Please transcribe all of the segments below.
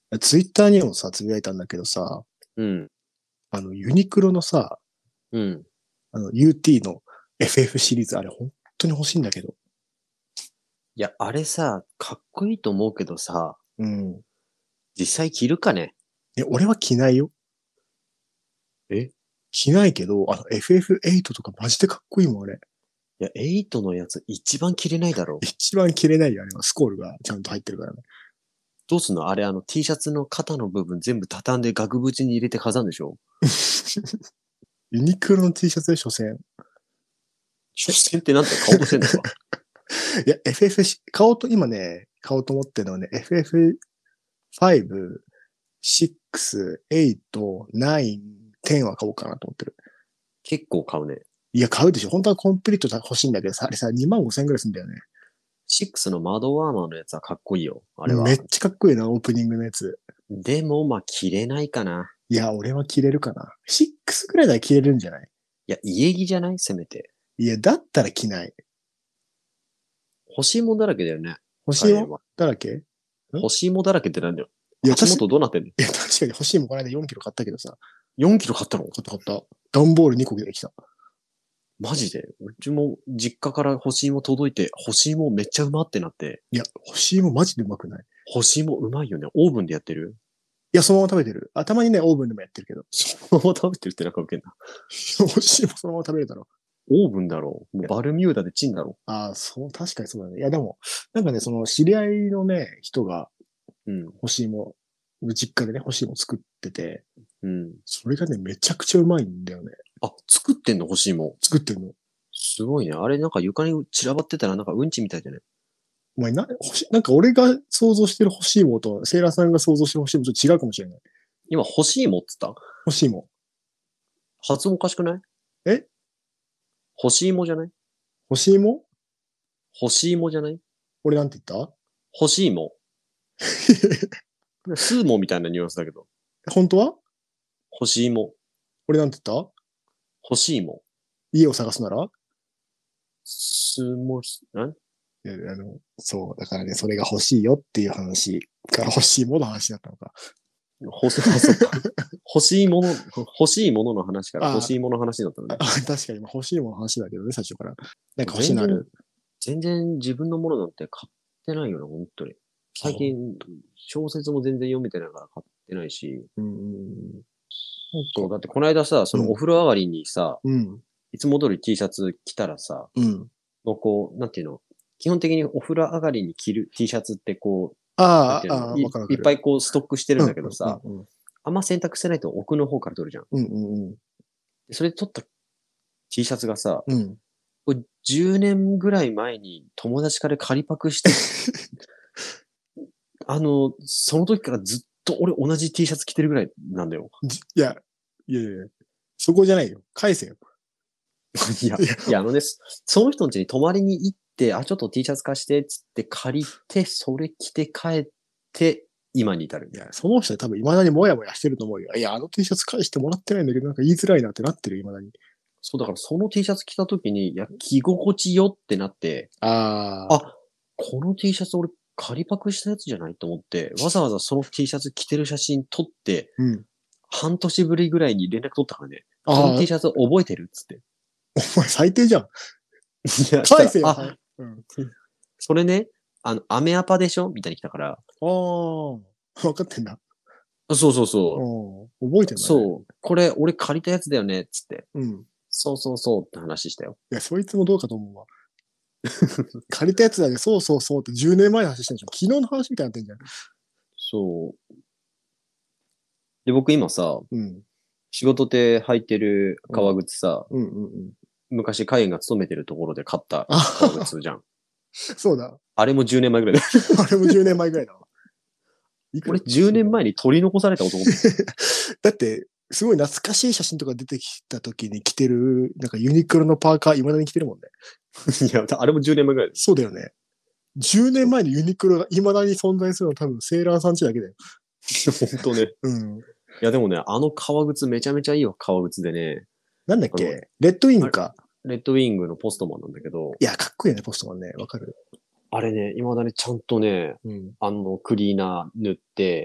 ツイッターにもさ、つぶやいたんだけどさ、 うん。 ユニクロのさ、 うん。 UT の FF シリーズ、あれ本当に欲しいんだけど。 いや、あれさ、かっこいいと思うけどさ、 うん。 実際着るかね？ 俺は着ないよ。 え？ 着ないけど、FF8 とかマジでかっこいいもん、あれ。 いや、8のやつ一番着れないだろう。 一番着れないよ、あれは。スコールがちゃんと入ってるからね。 どうすんのあれ、T シャツの肩の部分全部畳んで額縁に入れて飾るんでしょ？ ユニクロの T シャツで、所詮。 所詮ってなんて買おうとしてんのか。 いや、FF、今ね、買おうと思ってるのはね、FF5、6、8、9、10は買おうかなと思ってる。 結構買うね。 いや、買うでしょ。本当はコンプリート欲しいんだけどさ、あれさ、25,000円ぐらいするんだよね。 6の窓ワーマーのやつはかっこいいよ。あれは。 めっちゃかっこいいな、オープニングのやつ。 でも、まあ、着れないかな。 いや、俺は着れるかな。6ぐらいなら着れるんじゃない？ いや、家着じゃないせめて。 いや、だったら着ない。 欲しいもんだらけだよね。 欲しいもんだらけ？ 欲しいもんだらけってなんだよ。 いや、 足元どうなってんの？ いや、確かに欲しいもんこの間4キロ買ったけどさ。 4キロ買ったの？ 買った。段ボール2個できた。 マジでうちも実家から欲しいも届いて、欲しいもめっちゃうまってなって。 いや、欲しいもマジでうまくない？ 欲しいもうまいよね。オーブンでやってる？ いや、そのまま食べてる。たまにね、オーブンでもやってるけど。 そのまま食べてるってなんかウケんな。 欲しいもそのまま食べるだろ。 オーブンだろう。もうバルミューダでチンだろ確かにそうだね。いや、でも、なんかね、その知り合いのね、人がう。うん。 欲しいも、実家でね、欲しいも作ってて、 うん。 それがね、めちゃくちゃうまいんだよね。 あ、作ってんの？欲しいも。 作ってるの。 すごいね。あれなんか床に散らばってたらなんかうんちみたいじゃね？ お前なんか俺が想像してる欲しいもと、セイラさんが想像してる欲しいもちょっと違うかもしれない。 今欲しいもっつった？ 欲しいも。 発音おかしくない？ え？ 欲しいもじゃない？ 欲しいも？ 欲しいもじゃない？ 俺なんて言った？ 欲しいも。スーモみたいなニュアンスだけど。 本当は？ 欲しいも。 俺なんて言った？ 欲しいも。 家を探すなら？ スーモ、んいやそう、だからね、それが欲しいよっていう話から欲しいもの話だったのか。 欲し、あ、そっか。欲しいもの、欲しいものの話から欲しいものの話だったのね。 確かに、欲しいもの話だけどね、最初から。なんか欲しいのある？ 全然自分のものなんて買ってないよな、本当に。最近、小説も全然読めてないから買ってないし。そう、だってこの間さ、そのお風呂上がりにさ、いつも通り T シャツ着たらさ、こう、なんていうの、基本的にお風呂上がりに着る T シャツってこう、いっぱいこうストックしてるんだけどさ、あんま洗濯してないと奥の方から取るじゃん。それで取った T シャツがさ、これ10年ぐらい前に友達から借りパクして、その時からずっと俺同じ T シャツ着てるぐらいなんだよ。 いや、そこじゃないよ。返せよ。 いや、その人の家に泊まりに行って、ちょっと T シャツ貸して、つって借りて、それ着て帰って、今に至る。 いや、その人は多分未だにモヤモヤしてると思うよ。いや、T シャツ返してもらってないんだけど、なんか言いづらいなってなってる、未だに。 そう、だからその T シャツ着た時に、いや、着心地よってなって、この T シャツ俺借りパクしたやつじゃないと思って、わざわざその T シャツ着てる写真撮って、半年ぶりぐらいに連絡取ったからね。この T シャツ覚えてるっつって。 お前最低じゃん。返せよ。 それね、アメアパでしょみたいに来たから。 分かってんだ。 そうそうそう。 覚えてんだね。 そう。これ、俺借りたやつだよね、つって。そうそうそうって話したよ。 いや、そいつもどうかと思うわ。借りたやつだね、そうそうそうって10年前の話してるじゃん。昨日の話みたいになってんじゃん。 そう。で、僕今さ、仕事で履いてる革靴さ、昔海員が勤めてるところで買った革靴じゃん。 そうだ。 あれも10年前ぐらいだ。 あれも10年前ぐらいだわ。 俺10年前に取り残された男だって、すごい懐かしい写真とか出てきた時に着てる、なんかユニクロのパーカー未だに着てるもんね。 いや、あれも10年前ぐらいそうだよね。10年前にユニクロが未だに存在するのは多分セーラーさんちだけだよ。 本当ね。いやでもね、革靴めちゃめちゃいいわ、革靴でね。 なんだっけ？レッドウィングか。 レッドウィングのポストマンなんだけど。 いや、かっこいいね、ポストマンね。わかる？ あれね、未だにちゃんとね、 うん。 クリーナー塗って、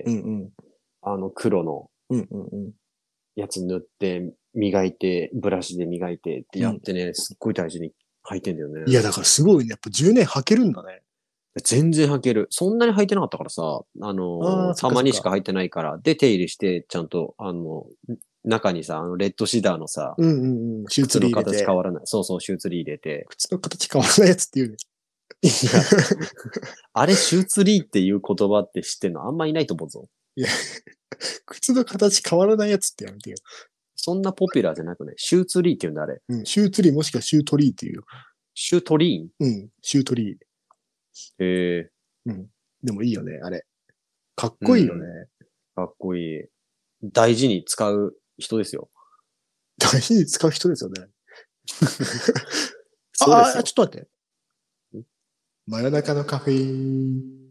うんうん。 黒のうんうんうん。 やつ塗って、磨いて、ブラシで磨いてってやってね、すっごい大事に履いてんだよね。 いや、だからすごいね。やっぱ10年履けるんだね。 全然履ける。そんなに履いてなかったからさ、 ああ、そったかそっか。 まにしか履いてないから、で、手入れして、ちゃんと、中にさ、レッドシダーのさ、 うんうんうん。シューツ靴のリー入れて。 形変わらない。そうそう、シューツリー入れて。 靴の形変わらないやつって言うね。 いや、あれ、シューツリーっていう言葉って知ってんのあんまいないと思うぞ。 いや、靴の形変わらないやつってやめてよ。 そんなポピュラーじゃなくね。シューツリーって言うんだ、あれ。 うん。シューツリーもしくはシュートリーっていうよ。 シュートリうん。シュートリー。 ーンへえ。 うん。でもいいよね、あれ。かっうこいいよね。 ん。かっこいい。大事に使う人ですよ。 大事に使う人ですよね。ちょそうですよ。 っと待って。真夜中のカフェ。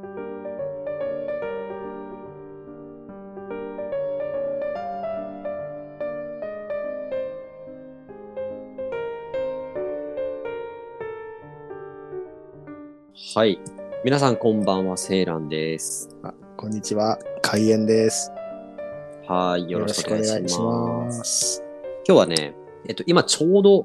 はい。皆さんこんばんは、セイランです。 こんにちは。開演です。 はい。よよろろしくお願いししくお願いしま。 ますす。 今日はね、今ちょうど、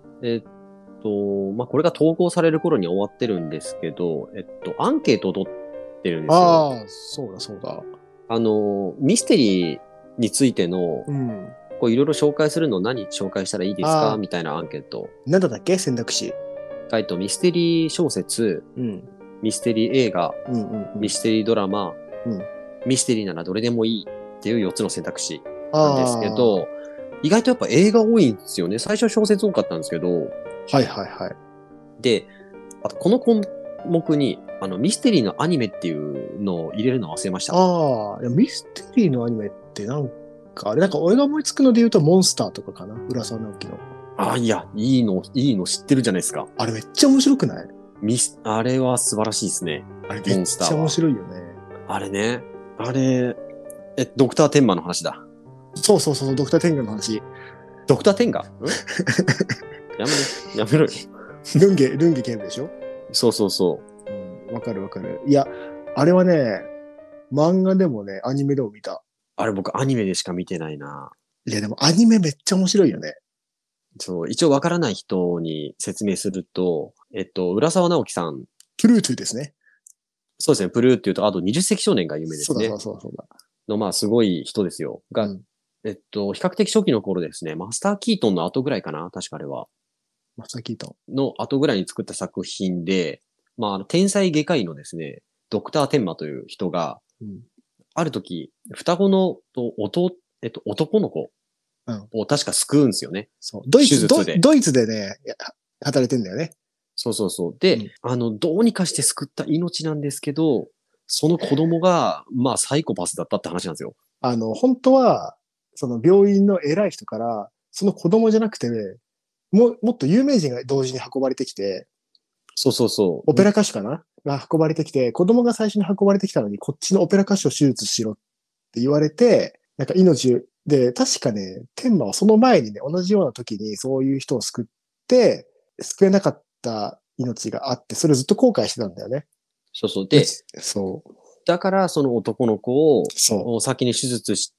これが投稿される頃に終わってるんですけど、アンケートを取ってるんですよ。 ああ、そうだそうだ。 ミステリーについての、 うん。 いろいろ紹介するの何紹介したらいいですああ、 かみたいなアンケート。 なんだっけ選択肢。 ミステリー小説、 うん。 ミステリー映画、 うんうんうん。 ミステリードラマ、 うんミステリーならどれでもいいっていう4つの選択肢なんですけあど、意外とやっぱ映画多いんですよね。最初は小説多かったんですけど、 あ、はいはいはい。 で、あとこの項目に、ミステリーのアニメっていうのを入れるの忘れました。 ああ、ミステリーのアニメってなんか、あれなんか俺が思いつくので言うとモンスターとかかな。浦沢直樹の。 あ、いや、いいの知ってるじゃないですか。 あれめっちゃ面白くない？ あれは素晴らしいですね。 あれめっちゃ面白いよね。 あれね。あれ、ドクターテンマの話だ。 そうそうそう、ドクターテンガの話。 ドクターテンガやめろよ。 ルンゲ警部でしょ？ そうそうそうん、わかるわかる。いや、あれはね、漫画でもね、アニメでも見た。 う。あれ僕アニメでしか見てないな。 いや、でもアニメめっちゃ面白いよね。 そう、一応わからない人に説明すると、浦沢直樹さん、 プルートゥですね。 そうですね、プルーっていうと、あと20世紀少年が有名ですね。 そうだそうだそうだ。 の、まあ、すごい人ですよ。が、 うん。 比較的初期の頃ですね、マスター・キートンの後ぐらいかな確かあれは。 マスターキートの後ぐらいに作った作品で、まあ、天才外科医のですね、ドクター・テンマという人が、 ン。うん。 ある時、双子の男の子を確か救うんですよね。 そう。 手術で。 ドイツでね、働いてんだよね。 そうそうそう。で、どうにかして救った命なんですけど、その子供が、まあ、サイコパスだったって話なんですよ。 本当は、その病院の偉い人から、その子供じゃなくて、もっと有名人が同時に運ばれてきて、 そうそうそう。 オペラ歌手かなが運ばれてきて、子供が最初に運ばれてきたのに、こっちのオペラ歌手を手術しろって言われて、なんか命で、確かね、天馬はその前にね、同じような時にそういう人を救って、救えなかった命があって、それをずっと後悔してたんだよね。 そうそう。で、 そう。 だからその男の子そを先に手術して、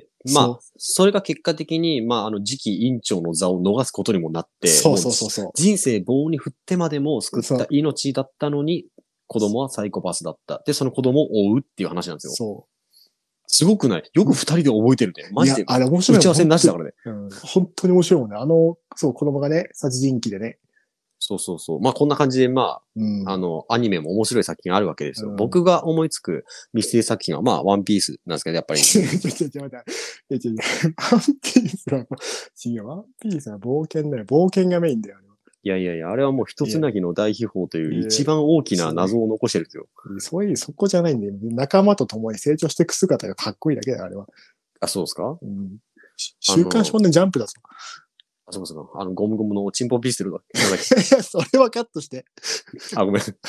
まあ、それが結果的に、まあ、次期院長の座を逃すことにもなって、 そうそうそうそう。 人生棒に振ってまでも救った命だったのに、子供はサイコパスだった。で、その子供を追うっていう話なんですよ。 そう。 すごくない？よく二人で覚えてるね。マジで。 あれ面白い。 打ち合わせなしだからね。 本当に面白いもんね。そう、子供がね、殺人鬼でね。 そうそうそう。まあこんな感じで、まあ、アニメも面白い作品あるわけですよ。僕が思いつくミステリー作品は、まあ、ワンピースなんですけど、やっぱり。ワンピースは冒険だよ。冒険がメインだよ。 いや、あれはもう一つなぎの大秘宝という一番大きな謎を残してるんですよ。 そこじゃないんだよ。仲間と共に成長していく姿がかっこいいだけだよ、あれは。 あ、そうですか？ 週刊少年ジャンプだぞ。 あ、そうか。ゴムゴムのチンポピステルだっけ？ いや、それはカットして。 あ、ごめん。そ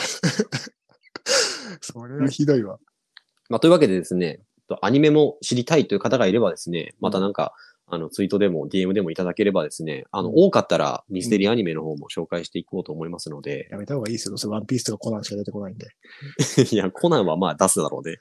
れはひどいわ。 まあ、というわけでですね、アニメも知りたいという方がいればですね、またなんか、 ツイートでも DM でもいただければですね、多かったらミステリーアニメの方も紹介していこうと思いますので。 やめた方がいいですよ。どうせワンピースとかコナンしか出てこないんで。 いや、コナンはまあ出すだろうね。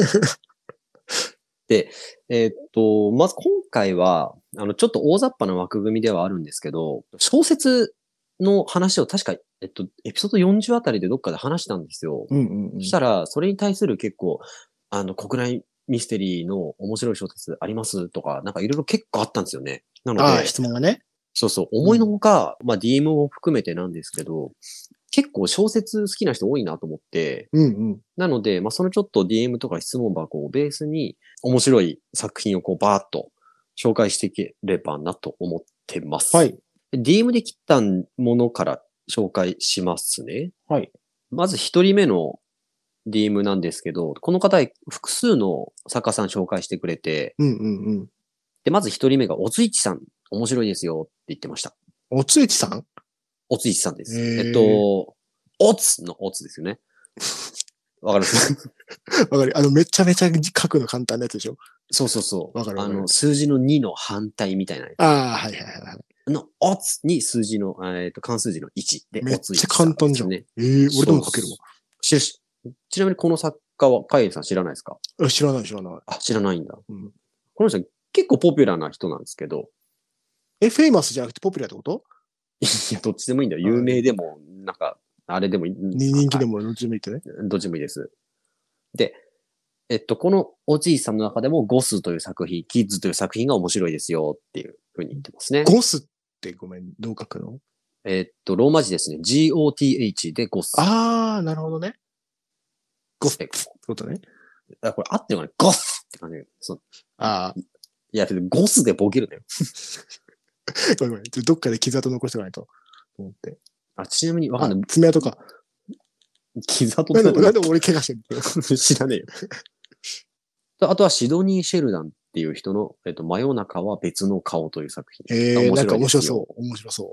で、まず今回は、ちょっと大雑把な枠組みではあるんですけど、小説の話を確か、エピソード40あたりでどっかで話したんですよ。そしたら、それに対する結構、国内ミステリーの面白い小説ありますとか、なんかいろいろ結構あったんですよね。なので、 質問がね。 そうそう、思いのほか、まあ DM も含めてなんですけど、結構小説好きな人多いなと思って、なので、まあそのちょっと DM とか質問箱をベースに面白い作品をこうバーッと紹介していければなと思ってます。 はい。 DM で切ったものから紹介しますね。 はい。 まず一人目の DM なんですけど、この方複数の作家さん紹介してくれて、で、まず一人目がおついちさん、面白いですよって言ってました。 おついちさん？ おついちさんです。おつのおつですよね。わかりますわかる。めちゃめちゃ書くの簡単なやつでしょ？ そうそうそう。 わかる。 数字の2の反対みたいなやつ。 はいはいはい。 おつに数字の、漢数字の1で、 めっちゃ簡単じゃん。俺でも書けるわ。 ちなみにこの作家は、カイエさん知らないですか？ 知らない。 あ、知らないんだ。この人結構ポピュラーな人なんですけど。 フェイマスじゃなくてポピュラーってこと？ いや、どっちでもいいんだよ。有名でも、なんか、あれでもいい。 人気でもどっちでもいいってね。 どっちでもいいです。で、このおじいさんの中でもゴスという作品、キッズという作品が面白いですよっていうふうに言ってますね。 ゴスってごめん、どう書くの？ ローマ字ですね。GOTH でゴス。 なるほどね。ゴスってことね。 これ合ってるかな？ゴスって感じ。いや、ゴスでボケるだよ。 ごめん。どっかで傷跡残しておかないと。思って。 ちなみにわかんない。 爪痕か。 傷跡なんで俺怪我してる知らねえよ。あとはシドニー・シェルダンっていう人の、真夜中は別の顔という作品。 なんか面白そう。面白そう。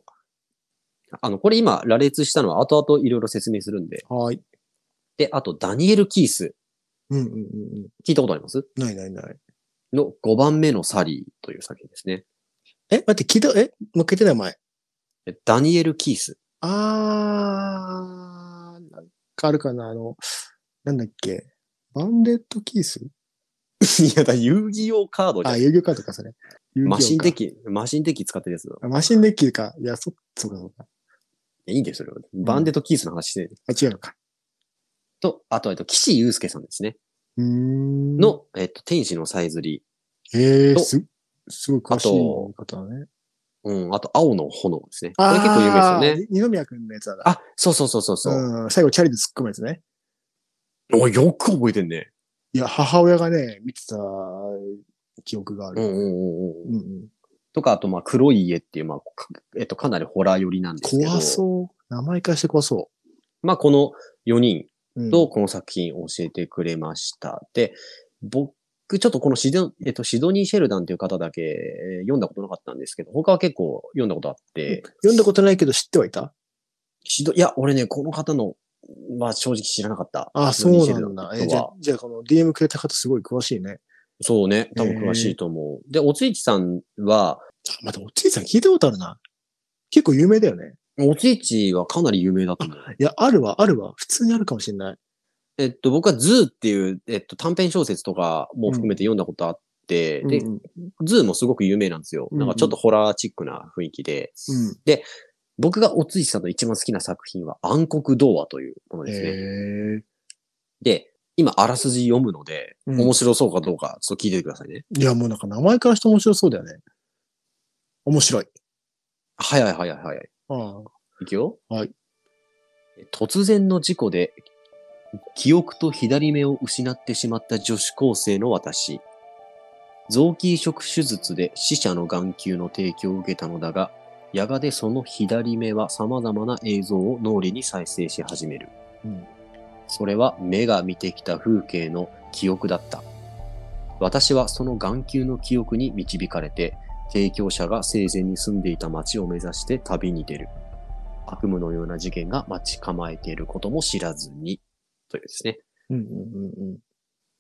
これ今、羅列したのは後々いろいろ説明するんで。 はい。 で、あと、ダニエル・キース。聞いたことあります？ ない。 の5番目のサリーという作品ですね。 待って、聞いた、もう一回言ってない前。 ダニエル・キース。 なんかあるかな、なんだっけ。バンデットキース？ いや、遊戯王カードじゃん。 遊戯王カードか、それ。 マシンデッキ使ってるやつだ。 マシンデッキか。いや、そうか。 いいんだよ、それは。バンデットキースの話してる。 違うのか。 と、あと、岸優介さんですね。 の、 天使のさえずり。 すごい詳しい方ね。 あと、青の炎ですね。これ結構有名ですよね。 二宮くんのやつだ。 そう。 最後、チャリで突っ込むやつね。 よく覚えてんね。 いや、母親がね、見てた記憶がある。 とか、あと、黒い家っていう、かなりホラー寄りなんですけど。 怖そう。名前からして怖そう。 この4人とこの作品を教えてくれました。で、僕、ちょっとこのシドニー・シェルダンという方だけ読んだことなかったんですけど、他は結構読んだことあって。 読んだことないけど知ってはいた？ いや、俺ね、この方の、正直知らなかった。 そうなんだ。じゃあこの DM くれた方すごい詳しいね。 そうね。多分詳しいと思う。で、おついちさんは、 おついちさん聞いたことあるな。結構有名だよね。 おついちはかなり有名だと思う。 いや、あるわ。普通にあるかもしれない。 僕はズーっていう、短編小説とかも含めて読んだことあって、で、ズーもすごく有名なんですよ。なんかちょっとホラーチックな雰囲気で。で、僕がおついちさんの一番好きな作品は暗黒童話というものですね。で、今あらすじ読むので、面白そうかどうかちょっと聞いててくださいね。 いや、もうなんか名前からして面白そうだよね。面白い。 早い。いくよ。 はい。 突然の事故で記憶と左目を失ってしまった女子高生の私。臓器移植手術で死者の眼球の提供を受けたのだが、やがてその左目は様々な映像を脳裏に再生し始める。それは目が見てきた風景の記憶だった。私はその眼球の記憶に導かれて、提供者が生前に住んでいた町を目指して旅に出る。悪夢のような事件が待ち構えていることも知らずに。というですね。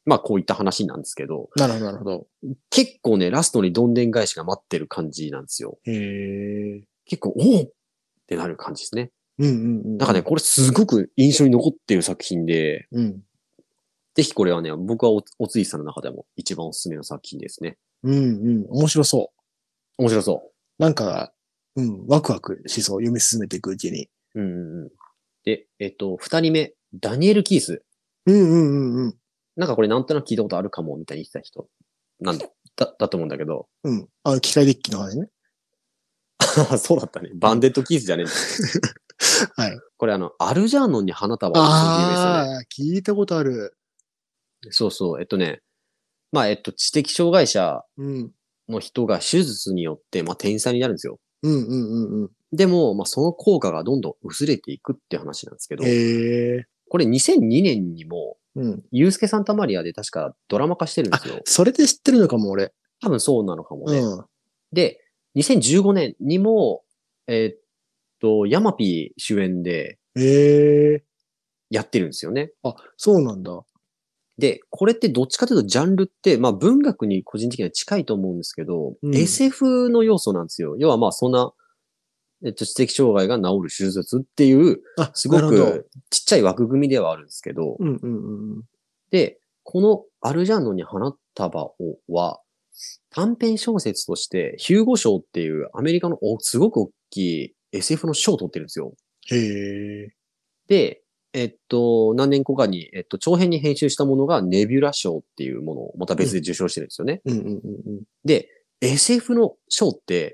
まあこういった話なんですけど、 なるほど、なるほど。 結構ね、ラストにどんでん返しが待ってる感じなんですよ。 へえ。 結構、おおってなる感じですね。 うんうんうん。 なんかね、これすごく印象に残ってる作品で、 うん。 ぜひこれはね、僕はおついさんの中でも一番おすすめの作品ですね。 うんうん。面白そ面白そう。なんか、ワクワクしそう。読み進めていくうちに。 う。うんうんうん。で、二人目、ダニエル・キース。 うんうんうんうん。 なんかこれなんとなく聞いたことあるかも、みたいに言ってた人。だと思うんだけど。 うん。機械デッキの話ね。 そうだったね。バンデッド・キースじゃねえんだ。 はい。 これアルジャーノンに花束をすごく有名ですよね。 ああ、聞いたことある。 そうそう。まあ、知的障害者うん。 の人が手術によって、まあ、天才になるんですよ。 うんうんうんうん。 でも、まあ、その効果がどんどん薄れていくって話なんですけど、 へえ。 これ2002年にも、 うん。 ユースケ・サンタマリアで確かドラマ化してるんですよ。 それで知ってるのかも、俺。 多分そうなのかもね。 うん。 で、2015年にも、ヤマピー主演でへえ。 やってるんですよね。 あ、そうなんだ。 で、これってどっちかというとジャンルって、まあ文学に個人的には近いと思うんですけど、 うん SF の要素なんですよ。要はまあそんな、知的障害が治る手術っていう、 あ、 すごなるほど。 くちっちゃい枠組みではあるんですけど、 うんうんうん。 で、このアルジャーノンに花束をは、短編小説として、ヒューゴ賞っていうアメリカのすごく大きい SF の賞を取ってるんですよ。 へえ。 で、何年後かに、長編に編集したものがネビュラ賞っていうものをまた別で受賞してるんですよね。 うんうんうんうん。 で、SF の賞って、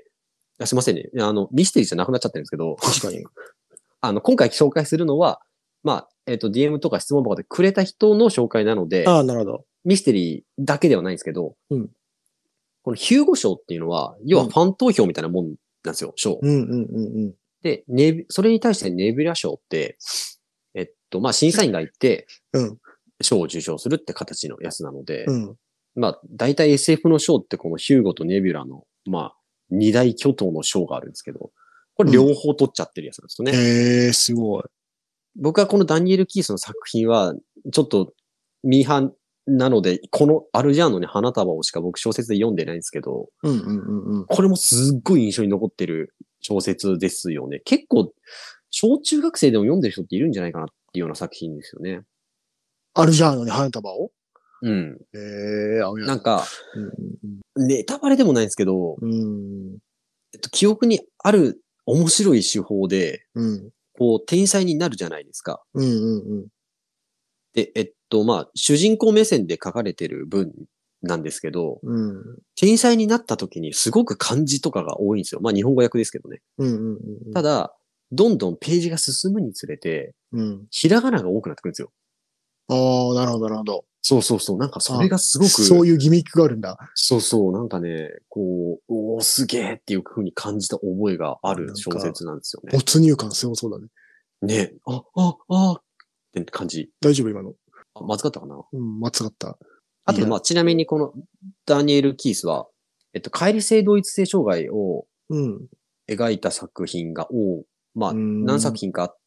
すいませんね。ミステリーじゃなくなっちゃってるんですけど、 確かに。 今回紹介するのは、まあ、DM とか質問箱でくれた人の紹介なので、 ああ、なるほど。 ミステリーだけではないんですけど、 うんこのヒューゴ賞っていうのは、要はファン投票みたいなもんなんですよ、賞。 うんうんうんうん。 で、それに対してネビュラ賞って、まあ、審査員がいて、 うん賞を受賞するって形のやつなので、 うん。 まあ、大体 SF の賞ってこのヒューゴとネビュラの、まあ、二大巨頭の賞があるんですけど、これ両方取っちゃってるやつなんですよね。 へえ、すごい。 僕はこのダニエル・キースの作品は、ちょっとミーハンなので、このアルジャーノに花束をしか僕小説で読んでないんですけど、 うんうんうんうん。 これもすっごい印象に残ってる小説ですよね。結構、小中学生でも読んでる人っているんじゃないかなっていうような作品ですよね。 アルジャーノに花束をうん。 へえ、青や。 なんか、 うんネタバレでもないんですけど、 うんうん。 記憶にある面白い手法で、 うん。 こう、天才になるじゃないですか。 うんうんうん。 で、まあ、主人公目線で書かれてる文なんですけど、 うん。 天才になった時にすごく漢字とかが多いんですよ。まあ、日本語訳ですけどね。 うんうんうん。 ただ、どんどんページが進むにつれて、 うん。 ひらがなが多くなってくるんですよ。 ああ、なるほど、なるほど。 そうそうそう。なんかそれがすごく、 そういうギミックがあるんだ。 そうそう。なんかね、こう、おーすげーっていう風に感じた覚えがある小説なんですよね。 没入感すごそうだね。 ね。って感じ。 大丈夫今の。 まずかったかな。 うん、間違った。 あと、まあ、ちなみにこのダニエル・キースは、乖離性同一性障害をうん。 描いた作品がまあ、 うん何作品かあって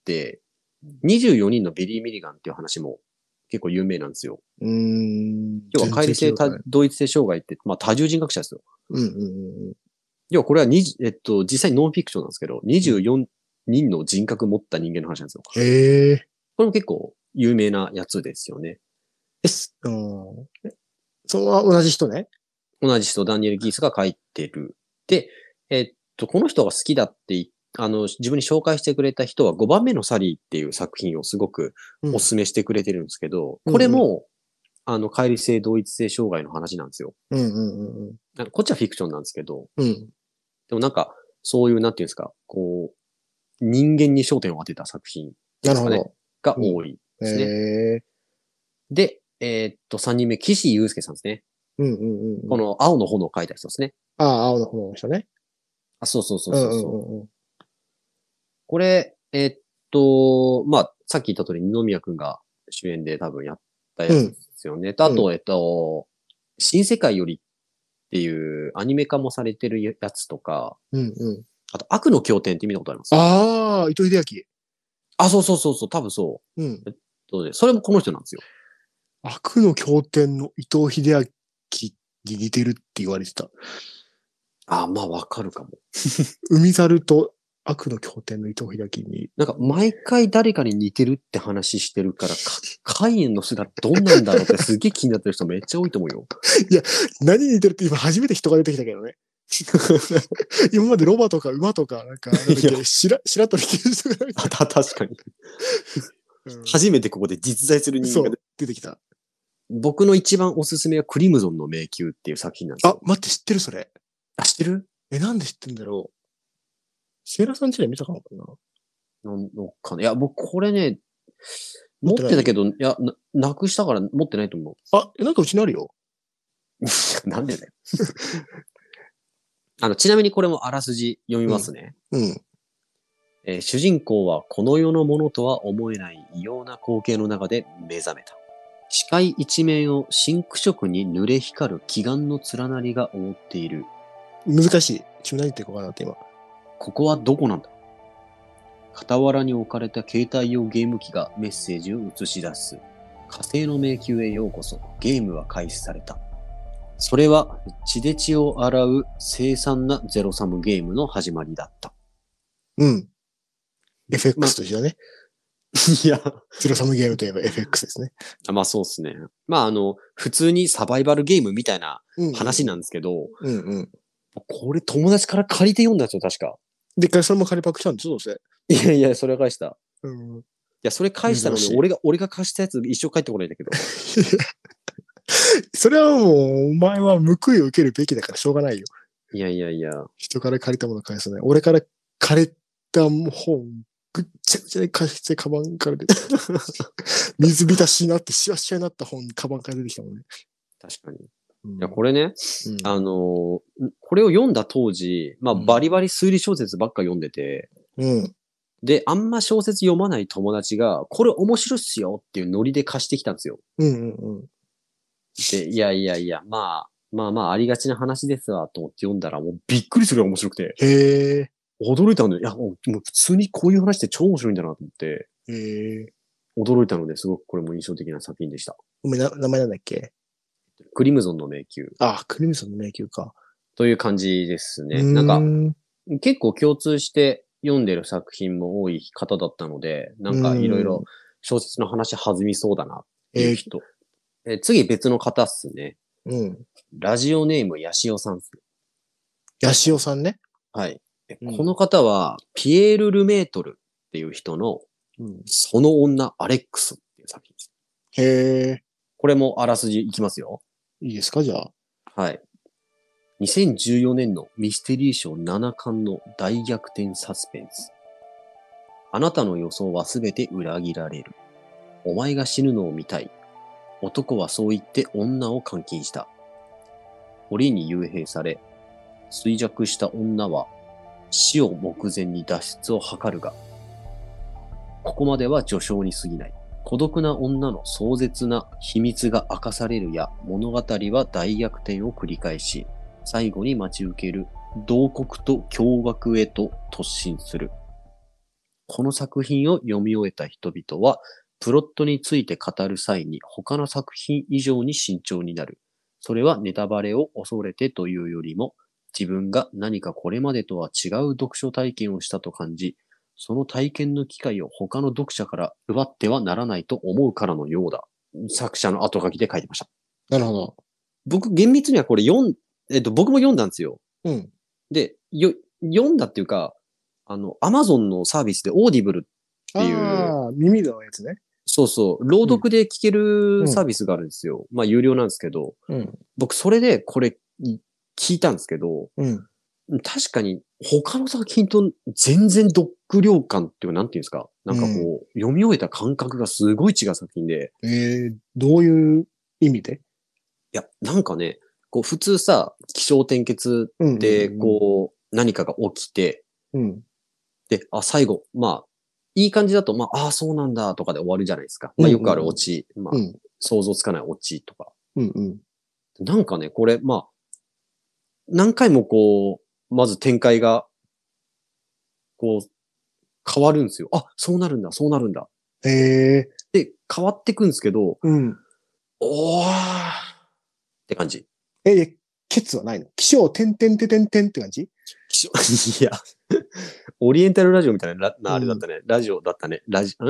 、24人のビリー・ミリガンっていう話も結構有名なんですよ。要は、乖離性同一性障害って、まあ、多重人格者ですよ。 うんうんうん。 要は、これは実際ノンフィクションなんですけど、24人の人格持った人間の話なんですよ。 へえ。 これも結構有名なやつですよね。 うん。それは同じ人ね。 同じ人、ダニエル・ギースが書いてる。で、この人が好きだって自分に紹介してくれた人は5番目のサリーっていう作品をすごくお勧めしてくれてるんですけど、これも、乖離性同一性障害の話なんですよ。 うんうんうんなんかこっちはフィクションなんですけど、 うん。 でもなんか、そういう、なんていうんですか、こう、人間に焦点を当てた作品ですかね。 なるほど。 が多いですね。 へえ。 で、3人目、岸優介さんですね。 うんうんうん。 この青の炎を書いた人ですね。 ああ、青の方の人ね。 あ、そうそうそううんうそうそう。 んうんうん。 これ、まあ、さっき言った通り、二宮くんが主演で多分やったやつですよね。とあと、新世界よりっていうアニメ化もされてるやつとか、 うんうん。 あと、悪の経典って見たことあります？ ああ、伊藤英明。 あ、そうそうそうそう、多分そう。 うん。 それもこの人なんですよ。 悪の経典の伊藤英明に似てるって言われてた。 あ、まあわかるかも。 海猿と悪の経典の伊藤英明に。 なんか毎回誰かに似てるって話してるから、カイエンの姿どんなんだろうってすげえ気になってる人めっちゃ多いと思うよ。 何に似てるって今初めて人が出てきたけどね。今までロバとか馬とか、なんか、なんだっけ、白鳥っていう人が確かに。 うん初めてここで実在する人間がそう、出てきた。 僕の一番おすすめはクリムゾンの迷宮っていう作品なんですよ。、 待って、知ってるそれ。 あ、知ってる？ なんで知ってんだろう。セイラさんちで見たかもかな。 のかな。いや、僕これね、持ってたけど、いや、なくしたから持ってないと思う。 なんかうちにあるよ。 なんでだよ。ちなみにこれもあらすじ読みますね。主人公はこの世のものとは思えない異様な光景の中で目覚めた。視界一面を真紅色に濡れ光る奇岩の連なりが覆っている。 難しい。ちょ、何言ってるか分からなかった今。 ここはどこなんだ？傍らに置かれた携帯用ゲーム機がメッセージを映し出す。火星の迷宮へようこそ。ゲームは開始された。それは血で血を洗う凄惨なゼロサムゲームの始まりだった。 FX と一緒だね。 いや。 ゼロサムゲームといえば FX ですね。 まあそうですね。まあ普通にサバイバルゲームみたいな話なんですけど、これ友達から借りて読んだんですよ、確か。 で、それも借りパクしたんでしょ、どうせ。 いや、それは返した。いや、それ返したのに、俺が貸したやつ一生返ってこないんだけど。 それはもう、お前は報いを受けるべきだからしょうがないよ。 いや。 人から借りたもの返さない。俺から借りた本、ぐっちゃぐちゃで貸して、カバンから出て水浸しになって、シワシワになった本、カバンから出てきたもんね。 確かに。いや、これね、これを読んだ当時、まあ、バリバリ推理小説ばっか読んでて、で、あんま小説読まない友達が、これ面白いっすよっていうノリで貸してきたんですよ。で、いや、まあ、ありがちな話ですわ、と思って読んだら、もうびっくりするぐらい面白くて。驚いたんで、いや、もう普通にこういう話って超面白いんだなと思って。驚いたので、すごくこれも印象的な作品でした。 お前、名前なんだっけ？ クリムゾンの迷宮。 クリムゾンの迷宮か。 という感じですね。なんか、結構共通して読んでる作品も多い方だったので、なんかいろいろ小説の話弾みそうだなっていう人。次別の方っすね。ラジオネームヤシオさんっすね。 ヤシオさんね。 はい。この方は、ピエール・ルメートルっていう人の、その女アレックスっていう作品です。これもあらすじいきますよ。 いいですか、じゃあ。 はい。2014年のミステリー賞7冠の大逆転サスペンス。あなたの予想はすべて裏切られる。お前が死ぬのを見たい。男はそう言って女を監禁した。檻に幽閉され、衰弱した女は死を目前に脱出を図るが、ここまでは序章に過ぎない。孤独な女の壮絶な秘密が明かされるや、物語は大逆転を繰り返し、最後に待ち受ける慟哭と驚愕へと突進する。この作品を読み終えた人々は、プロットについて語る際に他の作品以上に慎重になる。それはネタバレを恐れてというよりも、自分が何かこれまでとは違う読書体験をしたと感じ、その体験の機会を他の読者から奪ってはならないと思うからのようだ。作者の後書きで書いてました。 なるほど。 僕、厳密にはこれ僕も読んだんですよ。で、読んだっていうか、アマゾンのサービスでオーディブルっていう。 耳のやつね。 そうそう。朗読で聞けるサービスがあるんですよ。まあ、有料なんですけど。僕、それでこれ聞いたんですけど、確かに他の作品と全然読量感っていうか、なんていうんですか。なんかこう、読み終えた感覚がすごい違う作品で。 どういう意味で？ いや、なんかね、こう普通さ、起承転結で、こう、何かが起きて、で、最後、まあ、いい感じだと、まあ、そうなんだとかで終わるじゃないですか。まあ、よくあるオチ、まあ、想像つかないオチとか。なんかね、これ、まあ、何回もこう、まず展開が、こう、変わるんですよ。そうなるんだ、そうなるんだ。で、変わってくんですけど、 おーって感じ。 ケツはないの？気象、てんてんててんてんって感じ？ いや、オリエンタルラジオみたいな、あれだったね。ラジオだったね。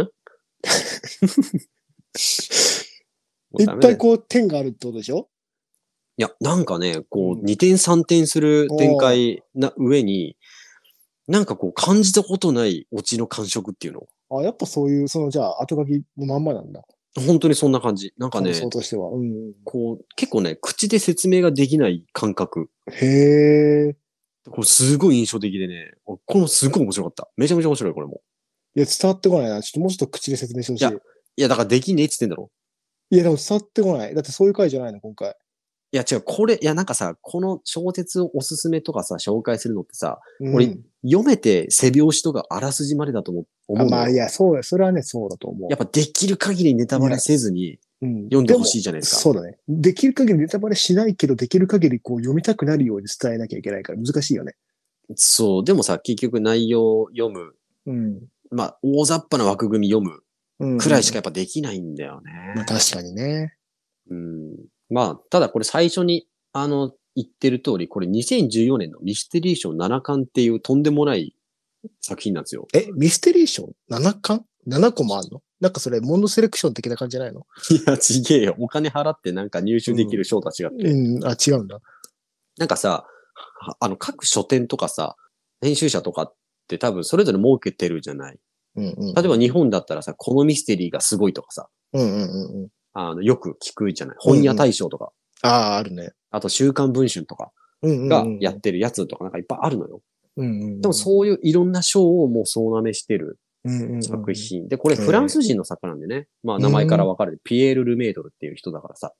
いっぱいこう点があるってことでしょ？ いや、なんかね、こう、2点3点する展開な上に、なんかこう、感じたことないオチの感触っていうの。 やっぱそういう、じゃあ、後書きのまんまなんだ。 本当にそんな感じ。なんかね、 感想としては。 こう、結構ね、口で説明ができない感覚。 へえ。 これすごい印象的でね、これもすごい面白かった。めちゃめちゃ面白い、これも。 いや、伝わってこないな。ちょっともうちょっと口で説明してほしい。 いや、だからできねえって言ってんだろ。 いや、でも伝わってこない。だってそういう回じゃないの、今回。 いや、違う、なんかさ、この小説をおすすめとかさ、紹介するのってさ、俺、読めて背拍子とかあらすじまでだと思うのよ。 いや、そうだ。それはね、そうだと思う。 やっぱできる限りネタバレせずに、読んでほしいじゃないですか。 そうだね。できる限りネタバレしないけど、できる限りこう読みたくなるように伝えなきゃいけないから難しいよね。 そう。でもさ、結局内容読む。まあ、大雑把な枠組み読むくらいしかやっぱできないんだよね。 まあ確かにね。 まあ、ただこれ最初に、言ってる通り、これ2014年のミステリー賞7冠っていうとんでもない作品なんですよ。 ミステリー賞 7 冠 ?7 個もあんの？なんかそれ、モンドセレクション的な感じじゃないの？ いや、ちげえよ。お金払ってなんか入手できる賞とは違って。 違うんだ。 なんかさ、各書店とかさ、編集者とかって多分それぞれ儲けてるじゃない。例えば日本だったらさ、このミステリーがすごいとかさ、よく聞くじゃない。本屋大賞とか。 あるね。 あと週刊文春とかがやってるやつとかなんかいっぱいあるのよ。でもそういういろんな賞をもう総なめしてる作品。で、これフランス人の作家なんでね。まあ名前からわかる。ピエール・ルメートルっていう人だからさ。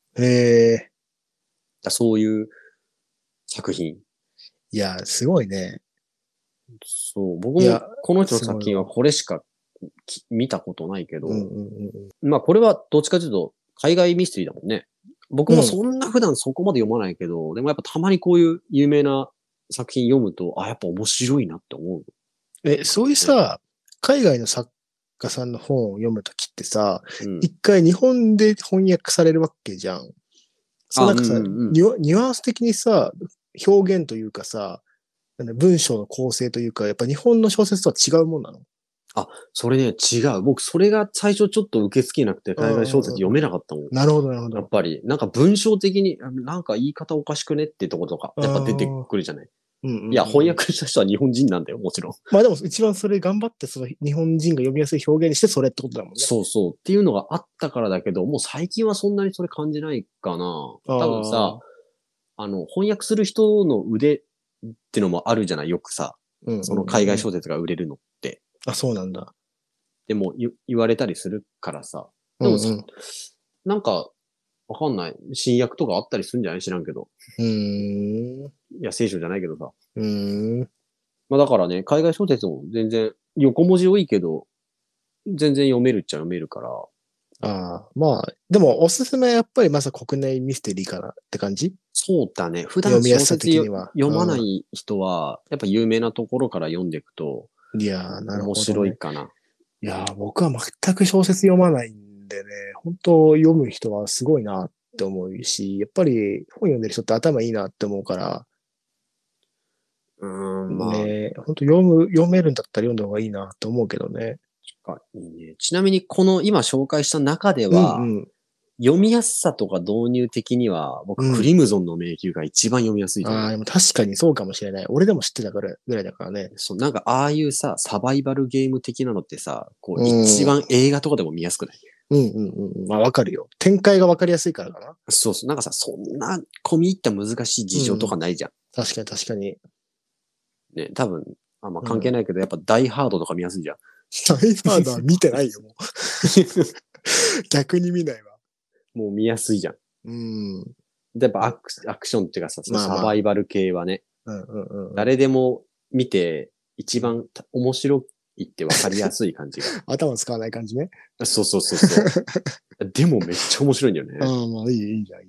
そういう作品。 いや、すごいね。 そう。僕もこの人の作品はこれしか見たことないけど、まあこれはどっちかというと海外ミステリーだもんね。僕もそんな普段そこまで読まないけど、でもやっぱたまにこういう有名な作品読むと、やっぱ面白いなって思う。そういうさ、海外の作家さんの本を読むときってさ、一回日本で翻訳されるわけじゃん。なんかさ、ニュアンス的にさ、表現というかさ、文章の構成というか、やっぱ日本の小説とは違うもんなの？ それね、違う。僕、それが最初ちょっと受け付けなくて、海外小説読めなかったもん。 なるほど、なるほど。 やっぱり、なんか文章的に、なんか言い方おかしくねってとことか、やっぱ出てくるじゃない。いや、翻訳した人は日本人なんだよ、もちろん。 まあでも一番それ頑張って、その日本人が読みやすい表現にしてそれってことだもんね。 そうそう。っていうのがあったからだけど、もう最近はそんなにそれ感じないかな。多分さ、翻訳する人の腕ってのもあるじゃない、よくさ。その海外小説が売れるのって。 そうなんだ。 でも言われたりするからさ。でもさ、なんか、わかんない。新訳とかあったりするんじゃない？知らんけど。いや、聖書じゃないけどさ。まあだからね、海外小説も全然、横文字多いけど、全然読めるっちゃ読めるから。 まあ、でもおすすめはやっぱりまず国内ミステリーかなって感じ？ そうだね。普段小説読まない人は、やっぱ有名なところから読んでいくと、 いやー、なるほど、ね。 面白いかな。 いやー、僕は全く小説読まないんでね、本当読む人はすごいなって思うし、やっぱり本読んでる人って頭いいなって思うから、 まあ。 ね、本当読めるんだったら読んだ方がいいなって思うけどね。 いいね。ちなみにこの今紹介した中では、読みやすさとか導入的には、僕、クリムゾンの迷宮が一番読みやすいと思う。 でも確かにそうかもしれない。俺でも知ってたぐらいだからね。 そう、なんかああいうさ、サバイバルゲーム的なのってさ、こう、一番映画とかでも見やすくない？ まあわかるよ。展開がわかりやすいからかな。 そうそう。なんかさ、そんな込み入った難しい事情とかないじゃん。 確かに確かに。 ね、多分、まあ関係ないけど、やっぱダイハードとか見やすいじゃん。 ダイハードは見てないよ、もう。逆に見ないわ。 もう見やすいじゃん。で、やっぱアクションっていうかさ、サバイバル系はね、誰でも見て一番面白いって分かりやすい感じが。 頭使わない感じね。 そう。でもめっちゃ面白いんだよね。 まあいいじゃん。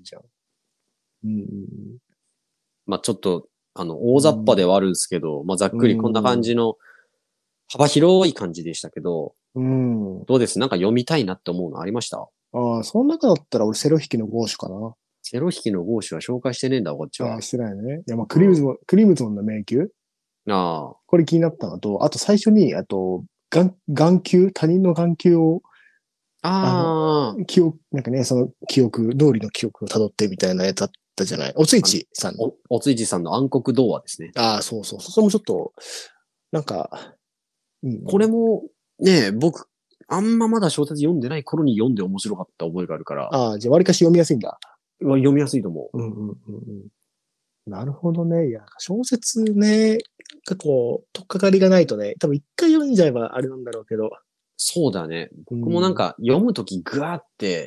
まあちょっと、大雑把ではあるんですけど、まあざっくりこんな感じの幅広い感じでしたけど、どうです？なんか読みたいなって思うのありました？ ああ、その中だったら俺セロ引きのゴーシュかな。 セロ引きのゴーシュは紹介してねえんだ、こっちは。 ああ、してないね。いや、まあ、クリムゾンの迷宮あこれ気になったのと、あと最初に、眼球他人の眼球を、 あ。ああ。 なんかね、その記憶、通りの記憶を辿ってみたいなやつだったじゃない。おついちさんの。 おついちさんの暗黒童話ですね。 ああ、そうそう。それもちょっと、なんか、 これも、ね、僕、あんままだ小説読んでない頃に読んで面白かった覚えがあるから。 ああ、じゃあ割かし読みやすいんだ。 読みやすいと思う。 うんうんうんうん。なるほどね。いや、小説ね、結構、とっかかりがないとね、多分一回読んじゃえばあれなんだろうけど。 そうだね。僕もなんか読むときぐわーって、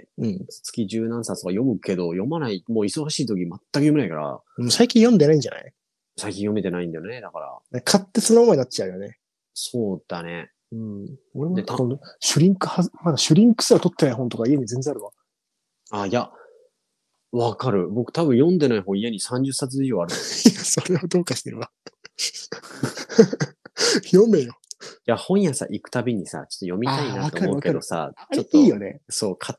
うん、 月十何冊とか読むけど、読まない、もう忙しいとき全く読めないから、 最近読んでないんじゃない？ 最近読めてないんだよね。だから。 買ってそのままになっちゃうよね。 そうだね。 うん。俺も今度、まだシュリンクすら取ってない本とか家に全然あるわ。 あ、いや、わかる。僕多分読んでない本家に30冊以上ある。いや、 それはどうかしてるわ。読めよ。 いや、本屋さ行くたびにさ、ちょっと読みたいなと思うけどさ、 ちょっといいよね。 そう、買って、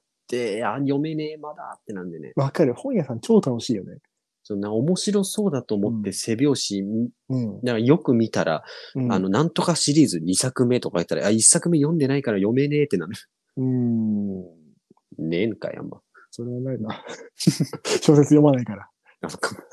読めねえ、まだってなんでね。 わかる。本屋さん超楽しいよね。 面白そうだと思って背表紙、 うん、 なんかよく見たら、なんとかシリーズ2作目とか言ったら、1作目読んでないから読めねえってなる。ねえんかい、あんま。 それはないな。小説読まないから。 あ、そっか。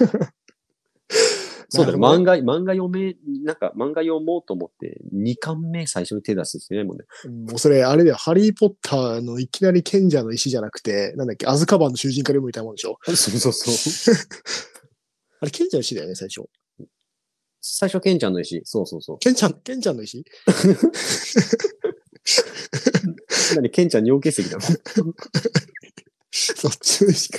そうだね。漫画読もうと思って、2巻目最初に手出すしてないもんね。 もうそれ、あれだよ、ハリーポッターのいきなり賢者の石じゃなくて、なんだっけ、アズカバンの囚人から読むみたいなもんでしょ？ そうそうそう。 あれ、賢者の石だよね、最初。 最初、ケンちゃんの石。そうそうそう。 ケンちゃんの石何、ケンちゃん尿結石なの？ そっちの石か。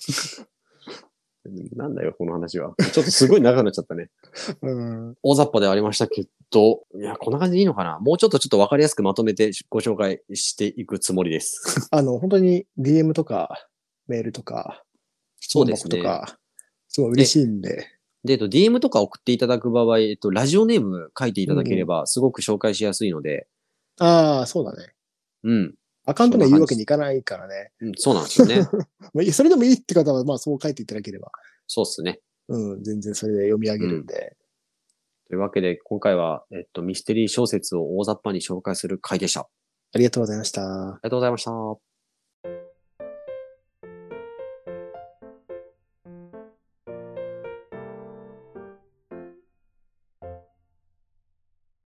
なんだよ、この話は。ちょっとすごい長くなっちゃったね。大雑把ではありましたけど、いや、こんな感じでいいのかな？もうちょっと分かりやすくまとめてご紹介していくつもりです。 本当に DM とか、メールとか、 そうですね。 とか、すごい嬉しいんで。 DM とか送っていただく場合、ラジオネーム書いていただければ、すごく紹介しやすいので。 ああ、そうだね。 うん。 アカウント名言うわけにいかないからね。 うん、そうなんですよね。 それでもいいって方は、まあそう書いていただければ。 そうっすね。 全然それで読み上げるんで。 というわけで、今回は、ミステリー小説を大雑把に紹介する回でした。 ありがとうございました。ありがとうございました。